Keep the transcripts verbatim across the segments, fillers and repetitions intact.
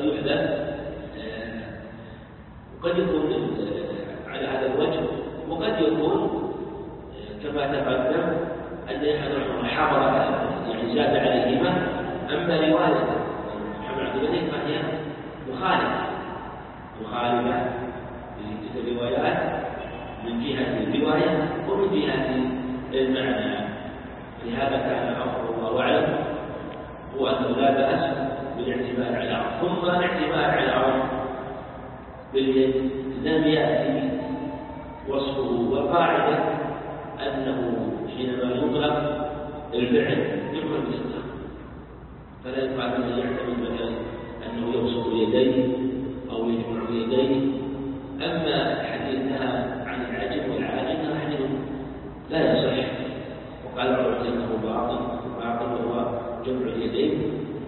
وقد يحدث وقد يكون على هذا الوجه، وقد يكون كما تقدم أن أحدهما حضر يعني زاد عليهما. أما رواية محمد عبد الملك فهي مخالفة مخالفة للروايات من جهة الرواية ومن جهة المعنى. لهذا كان أمر الله أعلم هو أنه لا بأس بالاعتماد على العرض. ثم الاعتماد على العرض باليد لم يأتي وصفه، والقاعدة أنه حينما يطلق الفعل يقبل بالاطلاق، فلا يقال أنه يعتمد مثلا أنه يبسط يديه أو يجمع يديه. أما حديثها عن العجم والعاجم حديث لا يصح، وقال العلماء أنه باطل باطل وهو جمع اليدين.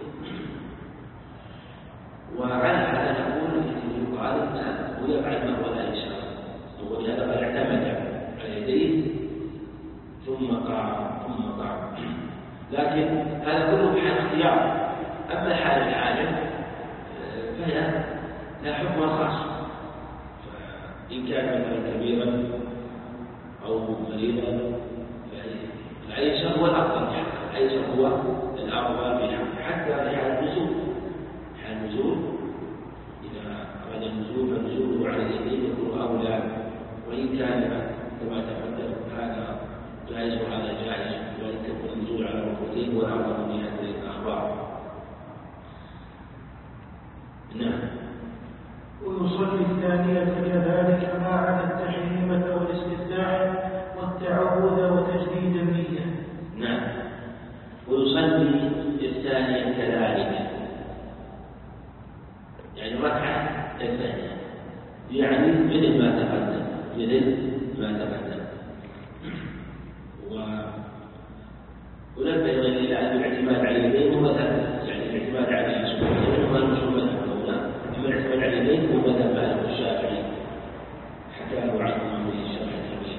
وعلى هذا نقول إنه يقال أنه يفعل ما هو لا يشاء، ولهذا قد اعتمد على يديه ثم قام ثم قام. لكن هذا كله حال اختيار. أما حال الحاجة فهي لا حكم خاص، إن كان مثلا كبيرا أو مريضا فالأيسر هو الأفضل، الأيسر هو الأفضل في الحق. حتى في حال النزول، حال النزول إذا أراد النزول فنزوله على اليدين يكون أولى، وإن كان كما تقدم هذا جائز وهذا جائز، وإن كان النزول على الركبتين والأفضل من هذه الأخبار. نعم. ويصلي الثانية كذلك ما عدا التحريمة والاستفتاح والتعوذ وتجديد النية. نعم. ويصلي الثانية كذلك، يعني ركعة الثانية، يعني مثل ما تقدم مثل ما تقدم. ونبه إلى أن الاعتماد على اليدين هو مثلا، يعني الاعتماد على السنة هو المسلمين هنا، أما الاعتماد على اليدين هو مثل مالك الشافعي حكاه عنه من الشافعي.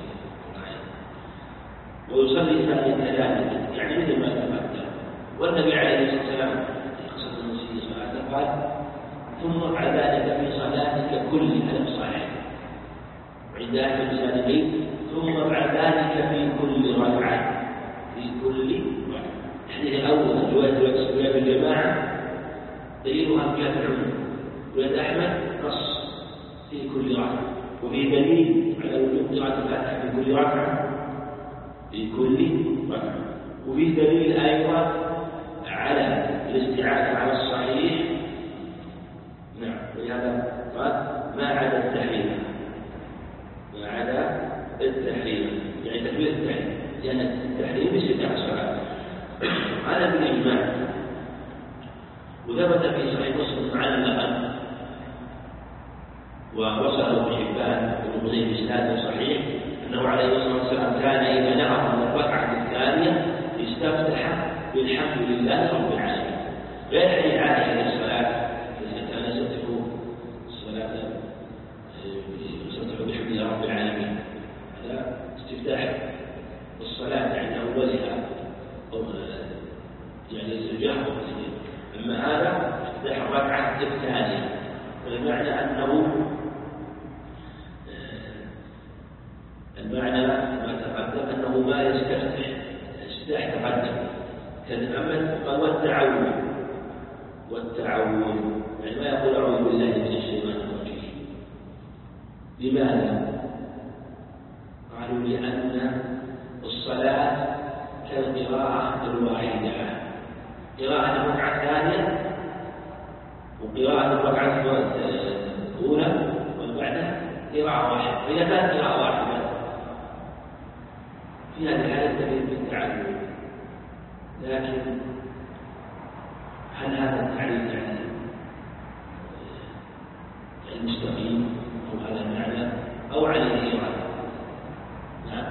ويصلي الثانية كذلك، يعني مثل ما تقدم. والنبي عليه الصلاة والسلام في قصة المسيح صلاة قال: ثم افعل ذلك في صلاتك كلها الصحيح. وعند أحمد السالمين: ثم افعل ذلك في كل ركعة في كل ركعة. الحديث الأول رواية بالجماعة دليلها بجهة العموم، رواية أحمد نص في كل ركعة، وفي دليل على وجوب قراءة الفاتحة في كل ركعة في كل ركعة، وفي دليل أيضا على الاستعانة على الصحيح. نعم. ولهذا قال: ما عدا التحريم ما عدا التحريم يعني تكبير التحريم، لأن التحريم استفتاح الصلاة. هذا بالإجماع. وثبت في صحيح مسلم عن النقل ووصله ابن حبان وابن خزيمة بإسناد صحيح أنه عليه الصلاة والسلام كان إذا نهض من الركعة الثانية استفتح بالحمد لله رب العالمين. غير حديث عائشة عليه الصلاة كان يستفتح الصلاة يستفتح بحمد لله رب العالمين، هذا استفتاح الصلاة عند أولها أو يعني الجهر. أما هذا استفتاح الركعة الثانية، والمعنى أنه المعنى ما تقدم أنه ما يستفتح استفتاح تقدم كالأمل. قال: والتعوذ والتعوذ يعني ما يقول أعوذ بالله من الشيطان الرجيم. لماذا؟ قالوا: لأن الصلاة كالقراءة الواحدة، قراءة الركعة الثانية وقراءة الركعة الأولى والبعدها قراءة واحدة، فإذا كانت قراءة واحدة في هذه الحالة تفيد بالتعلم. لكن هل هذا التعليم يعني المستقيم أو هذا المعنى أو عليه إرادة؟ نعم.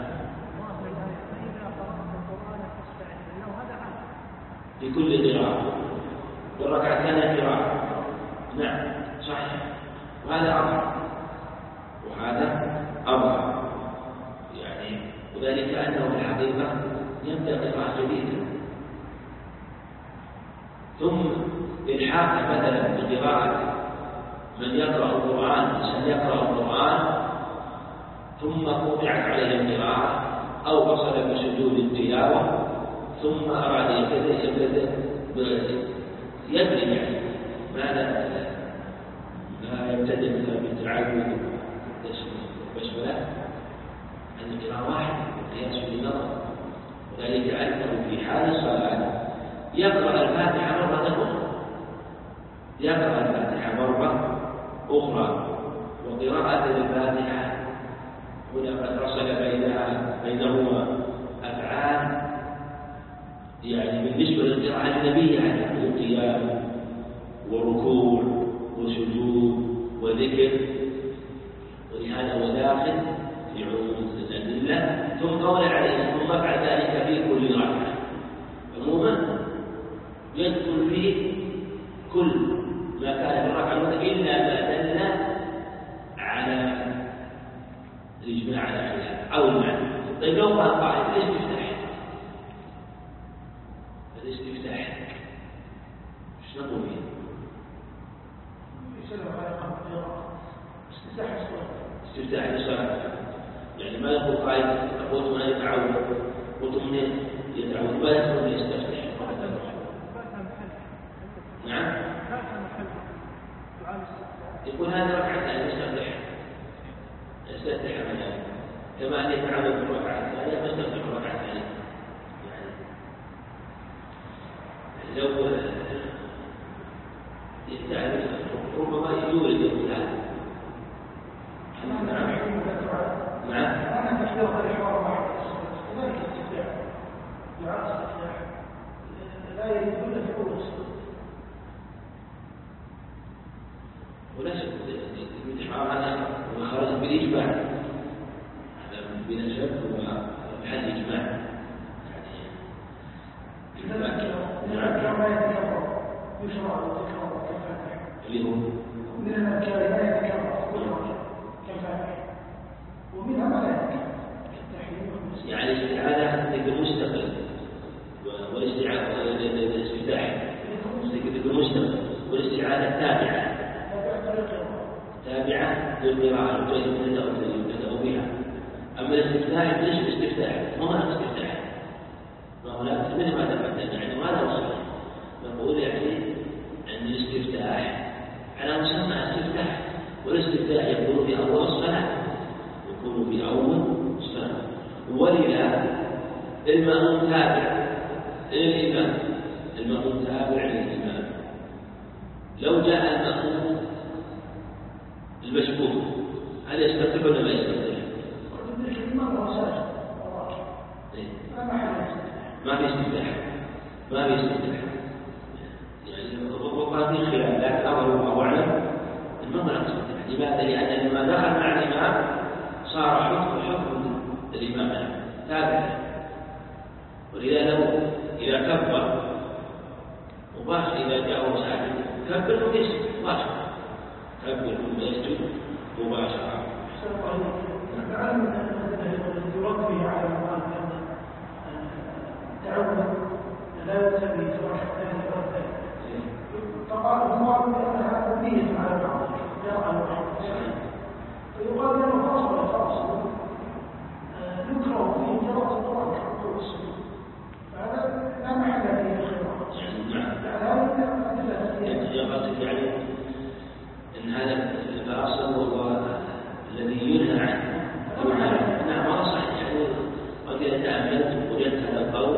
في كل قراءة والركعة الثانية قراءة. نعم صحيح، وهذا أظهر وهذا أظهر يعني، وذلك أنه في الحقيقة يبدأ قراءة جديدة ثم إلحاق مثلا بقراءة من يقرأ القرآن، إنسان يقرأ القرآن ثم قطعت عليه القراءة أو وصل بسجود التلاوة ثم أراد يبتدئ يدري يعني ماذا لا يبتدئ بالتعبد والبسملة أن القراءة واحد قياس بالنظر، وذلك أنه في حال الصلاة يقرأ الفاتحة مرة أخرى يقرأ الفاتحة مرة أخرى وقراءة الفاتحة هنا قد رسل بينها بينهما أفعال يعني بالنسبة للقراءة النبية يعني قيام وركوع وسجود وذكر، ولهذا هو داخل في عموم الأدلة. ثم قول عليه ثم بعد ذلك في كل ركعة، عموما يدخل فيه كل ما كان في الركعة إلا ما دل على الإجماع على خلاف أو المعنى. طيب لو قال قائل الاستفتاح الاستفتاح ايش نقول فيه؟ استفتاح الصلاة يعني ما يقول قائل أقول ما يتعود قلت من يتعود ما يقول يستفتح. نعم يقول هذا ركعتان يستفتح يستفتح مثلا كما أن يتعود بالركعة الثانية يستفتح الركعة الثانية. يعني لو يتعرف ربما يولد الإنسان. نعم نعم أنا تحضر الحوار مع ذلك استفتاح دعاء استفتاح لا يدل في أول الصلاة ولا شك الانتحار هذا هو خارج بالإجماع، هذا بلا شك هو محل إجماع. يعني كما يتكرر يشرع التكرار كالفاتحة اللي هو من الأذكار لا يتكرر كالفاتحة ومنها ما لا يتكرر كالتحريم يعني الاستعاذة ذكر مستقل والاستعاذة الاستفتاح ذكر مستقل والاستعاذة تابعة تابعة للقراءة يبتدأ بها. أما الاستفتاح ليش الاستفتاح؟ ما هو الاستفتاح ما هو لا مثل ما تقدم يعني ما له صحيح. نقول يعني أن الاستفتاح على مسمى الاستفتاح، والاستفتاح يكون في أول الصلاة يكون في أول الصلاة. ولذا المأموم تابع للإمام المأموم تابع للإمام. لو جاء المأموم المشبوه هل يستقبل ولا ما يستقبل؟ ما في استفتاح ما في استفتاح يعني وقال في خلاف لكن أظهر الله أعلم المهم لا تستفتاح. لماذا؟ لأن لما دخل مع الإمام صار حكم حكم الإمام تابع. ولذا لو إذا كبر مباشر إذا جاءه ساجد كبر ثم يسجد مباشرة كبر ثم يسجد مباشرة. نعلم أن يربي على المقام التعود لا يسمي سواء الثاني أو الثاني فقال هو بأنها مبنية على بعض يرى الواحد فيقال له فاصل فاصل يكره فيه جواز القرآن كالركوع والسجود فهذا لا محل فيه خلاف. يعني أن هذا الفاصل هو الذي ينهى عنه. نعم ما صحيح يعني قد يتأمل وجدت هذا القول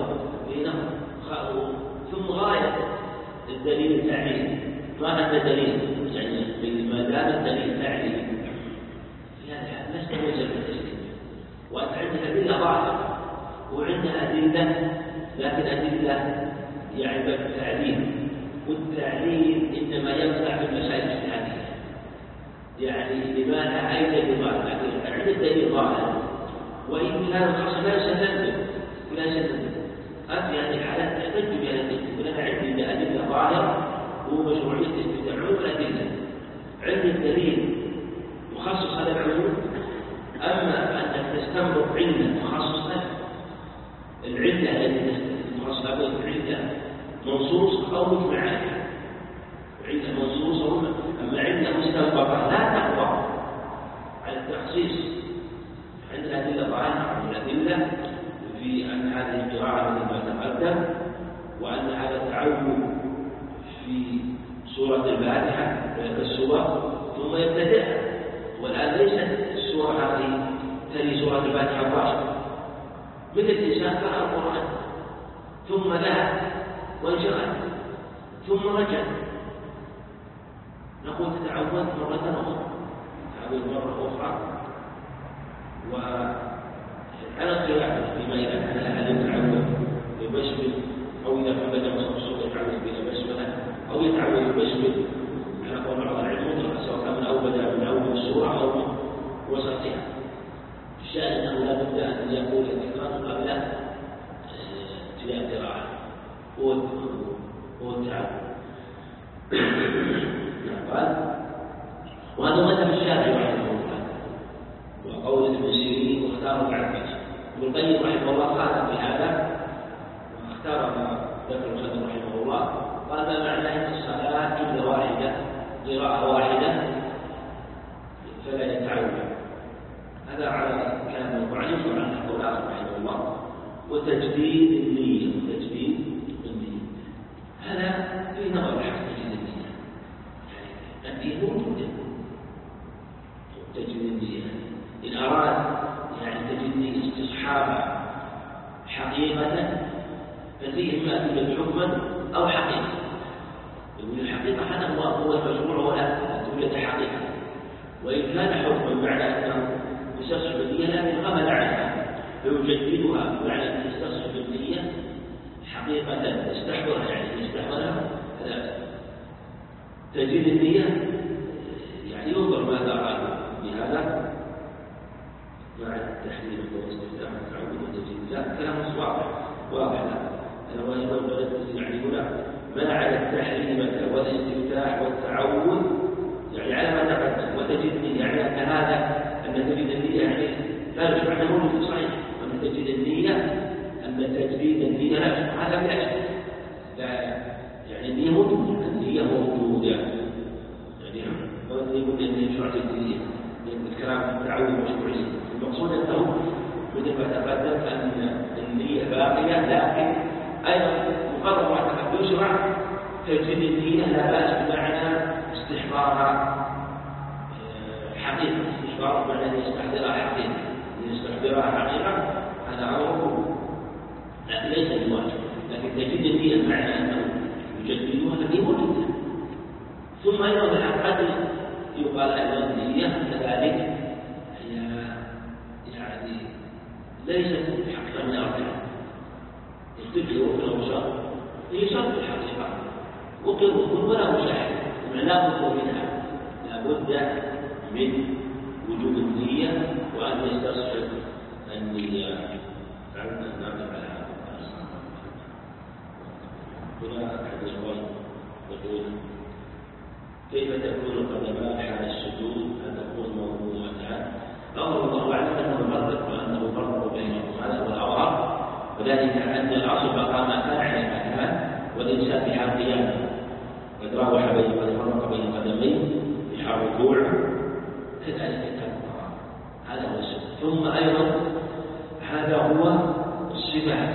ثم غاية الدليل التعليل ما أن دليل يعني ما دام الدليل تعليل يعني لست موجب التسليم وأنت عندك أدلة ظاهرة وعندها أدلة لكن أدلة يعني بالتعليل والتعليل إنما ينفع في المسائل الاجتهادية يعني لماذا أي دليل ظاهر لكن عند الدليل ظاهر وإن كان الخاص لا يستدل ولا يستدل أنت هذه الحالات تحتج بها الأدلة ولنا عندي أدلة ظاهرة ومشروعية استدعاء الأدلة عندي الدليل مخصص هذا العلوم. أما أنك تستنبط علة مخصصة العلة التي مخصصة العلة منصوص أو مجمع عليها سورة الفاتحة السور ثم يبتدئها. والآن ليست السورة هذه تلي سورة الفاتحة مباشرة، مثل الإنسان قرأ القرآن ثم ذهب وانشغل ثم رجع، نقول تتعود مرة أخرى، تعود مرة أخرى. وعلى القراءة فيما إذا كان هل يتعود ببسمل أو إذا كان بدأ مصر الصوت يتعود بلا بسملة أو يتعود ببسمل على قول بعض العلم، سواء كان من أول بدأ من أول السورة أو وسطها. الشأن أنه لا بد أن يقول الذكرى قبل ابتداء القراءة والتعود. قال وهذا مذهب الشافعي رحمه الله وقول ابن سيرين واختاره العباس. ابن القيم رحمه الله قال في هذا واختار ما ذكر الخضر رحمه الله، قال ما معنى ان الصلاه جمله واحده قراءه واحده فلا يتعود. هذا على كلام المعلم وعن القول رحمه الله. وتجديد النيه، تجديد النيه هذا في نظر الحق الدين موجودة. تجد النية إن أراد يعني تجد استصحاب حقيقة ففيه إما توجد حكما أو حقيقة. يقول الحقيقة هذا هو هو المشروع ولا توجد حقيقة، وإن كان حكما معنى أنه يستصحب النية لكن غمل عنها فيجددها بمعنى أن يستصحب النية حقيقة يستحضرها يعني يستحضرها. تجديد النية يعني ينظر ماذا أراد بهذا مع التحليل والاستفتاح والتعود والتجديد. لا كلام واضح واضح لا الواجب البلد يعني هنا منع التحريم والاستفتاح والتعود يعني على ما تقدم. وتجديد النية يعني أن هذا أن تجديد النية يعني لا يشبه أنه موجود صحيح، وأن تجديد النية أن تجديد النية لا يشبه هذا بلا شك. لا يعني النية موجودة، النية موجودة يعني ما يقول أن يشرع النية لأن الكلام التعود مشروعي. المقصود أنه مثل ما تقدم أن النية باقية، لكن أيضا مقرر ما تقدم يشرع تجديد النية لا بأس بمعنى استحضارها حقيقة، استحضار بمعنى أن يستحضرها حقيقة، أن يستحضرها حقيقة هذا أمر لكن ليس بواجب. لكن تجديد النية بمعنى أنه يجددها الذي موجودة. ثم أيضا بالحقيقة يقال أيضا النية كذلك هي يعني ليست حقيقة من أركان يختلف ركن وشرط، هي شرط الحقيقة وقر ركن ولا مشاهد لا بد منها، لا بد من وجود النية وأن يستصحب النية. فعلنا نعمل على هذا. هنا أحد الأخوان يقول كيف تكون القدمان حال السجود؟ هل تكون موضوعتان؟ الأمر الله أعلم أنه فرق وأنه فرق بينهم، هذا هو الأوراق، وذلك أن الأصل بقى ما كان على ما كان والإنسان في حال قيامه قد راوح بين قد فرق بين قدميه في حال ركوع كذلك كان هذا هو السجود. ثم أيضا هذا هو الصفة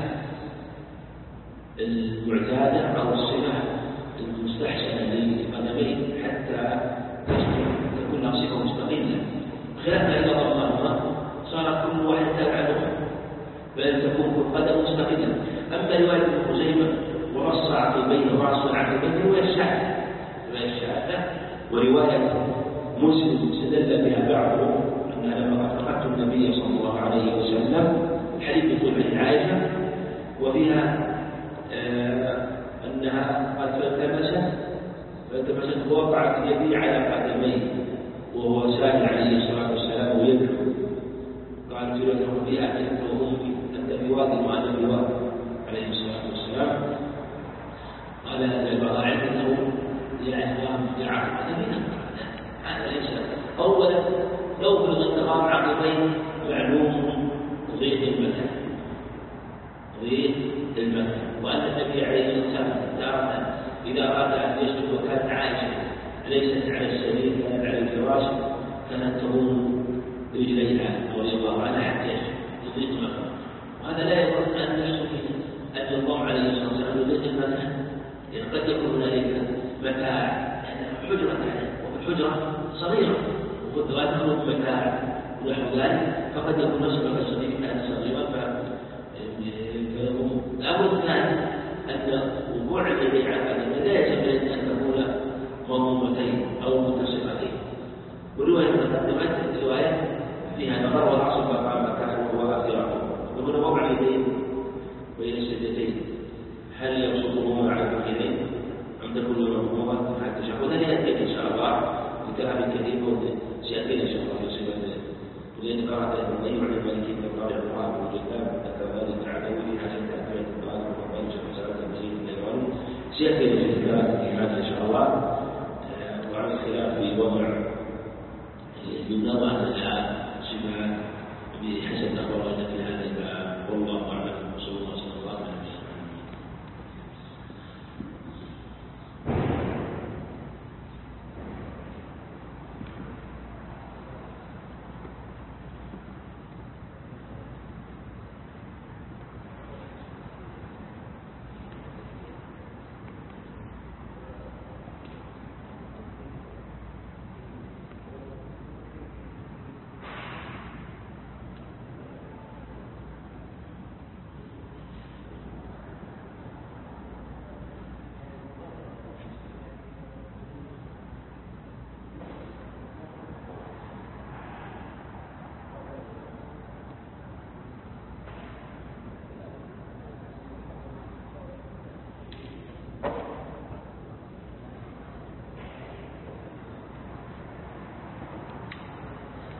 المعتادة أو الصفة المستحسنة لقدميه حتى تكون لها صفة مستقلة، خلاف ما إذا ضمنهما صار كل واحد تابع له بل تكون كل قدم مستقلة. أما رواية ابن خزيمة ورص عقبيه ورص العقبين رواية الشاذة رواية الشاذة ورواية مسلم استدل بها بعضهم أنها لما فقدت النبي صلى الله عليه وسلم الحديث يقول عن عائشة وفيها آه أنها قد فالتمست فالتمست ووقعت يدي على قدميه وهو سائل عليه الصلاة والسلام ويدعو قال في له في أهلك وأمي أنت في وادي وأنا في وادي عليه الصلاة والسلام. قال البراء عنده يعني يعرف قدمين هذا ليس أولا لو في الانتقام عقبين معلوم ضيق المكان ضيق المكان، وأن النبي عليه الصلاة والسلام تارة إذا أراد أن يسجد وكانت عائشة ليست على السرير كانت على الفراش كانت تضم رجليها رضي الله عنها حتى يسجد يضيق المكان. وهذا لا يظن أن نفسه أن الله عليه الصلاة والسلام يضيق المكان، يعني قد يكون هنالك متاع السدرة صغيرة وقد تخرج متاع ونحو ذلك، فقد يكون سبب الصغير كان صغيرا الأمر الثاني أن وقوع اليدين على القدم لا يجب أن تكون مضمومتين أو متصلتين. ورواية مقدمات الرواية فيها نظر والعصر بقى مكان وهو أثيرهم، ومن وضع اليدين بين السجدتين هل يبسطهما على الفخذين أم تكون مضمومة